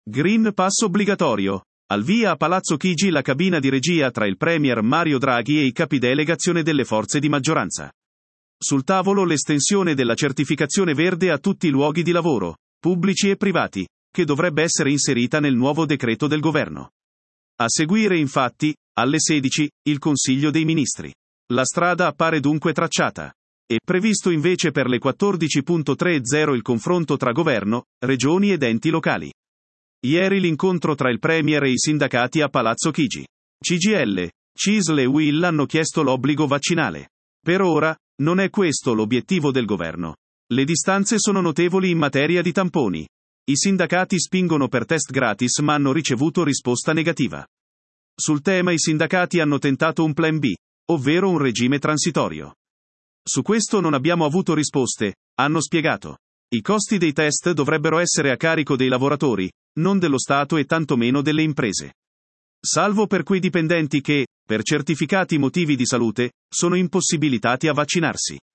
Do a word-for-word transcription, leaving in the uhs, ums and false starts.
Green Pass obbligatorio. Al via a Palazzo Chigi la cabina di regia tra il Premier Mario Draghi e i capidelegazione delle forze di maggioranza. Sul tavolo l'estensione della certificazione verde a tutti i luoghi di lavoro, pubblici e privati, che dovrebbe essere inserita nel nuovo decreto del governo. A seguire, infatti, alle sedici, il Consiglio dei Ministri. La strada appare dunque tracciata. È previsto invece per le quattordici e trenta il confronto tra governo, regioni ed enti locali. Ieri l'incontro tra il Premier e i sindacati a Palazzo Chigi. C G I L, C I S L e U I L hanno chiesto l'obbligo vaccinale. Per ora, non è questo l'obiettivo del governo. Le distanze sono notevoli in materia di tamponi. I sindacati spingono per test gratis ma hanno ricevuto risposta negativa. Sul tema i sindacati hanno tentato un plan B, ovvero un regime transitorio. Su questo non abbiamo avuto risposte, hanno spiegato. I costi dei test dovrebbero essere a carico dei lavoratori, non dello Stato e tantomeno delle imprese. Salvo per quei dipendenti che, per certificati motivi di salute, sono impossibilitati a vaccinarsi.